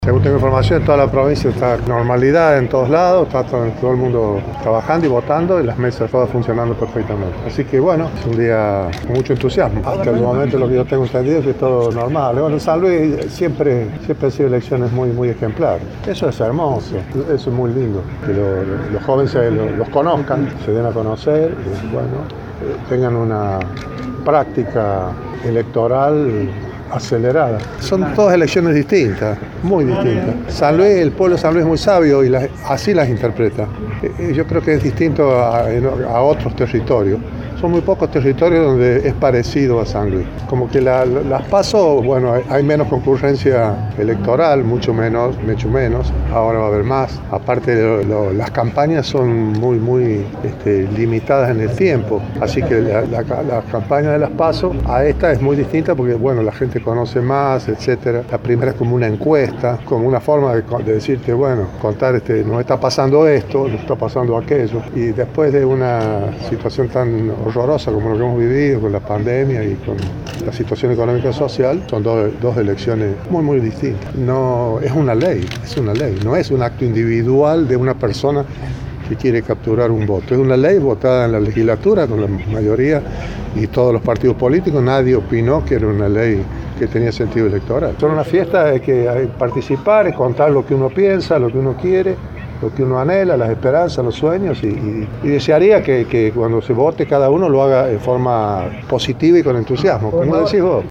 Según tengo información, en toda la provincia está normalidad en todos lados, está todo el mundo trabajando y votando y las mesas todas funcionando perfectamente. Así que bueno, es un día con mucho entusiasmo. Hasta el momento lo que yo tengo entendido es que es todo normal. Bueno, en San Luis siempre han sido elecciones muy ejemplares. Eso es hermoso, eso es muy lindo. Que los jóvenes los conozcan, se den a conocer y bueno, tengan una práctica electoral acelerada. Son todas elecciones distintas, muy distintas. San Luis, el pueblo de San Luis es muy sabio y así las interpreta. Yo creo que es distinto a otros territorios. Son muy pocos territorios donde es parecido a San Luis. Como que las PASO, bueno, hay menos concurrencia electoral, mucho menos. Ahora va a haber más. Aparte, las campañas son muy limitadas en el tiempo. Así que la campaña de las PASO a esta es muy distinta porque, bueno, la gente conoce más, etcétera. La primera es como una encuesta, como una forma de decirte, bueno, contar, nos está pasando esto, nos está pasando aquello. Y después de una situación tan horrorosa como lo que hemos vivido con la pandemia y con la situación económica y social, son dos elecciones muy distintas. No es una ley, no es un acto individual de una persona que quiere capturar un voto. Es una ley votada en la legislatura con la mayoría y todos los partidos políticos. Nadie opinó que era una ley que tenía sentido electoral. Son una fiesta de que hay participar, es contar lo que uno piensa, lo que uno quiere, lo que uno anhela, las esperanzas, los sueños y desearía que cuando se vote cada uno lo haga de forma positiva y con entusiasmo, como decís vos.